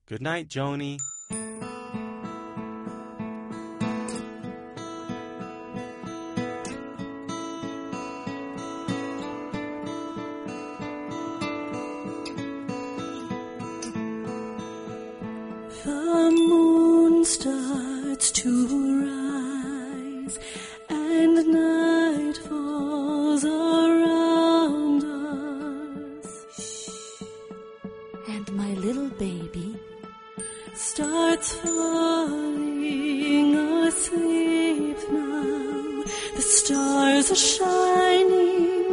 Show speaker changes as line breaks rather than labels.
Good night, Joni.
The moon starts to rise and night falls around us. And my little baby starts falling asleep now. The stars are shining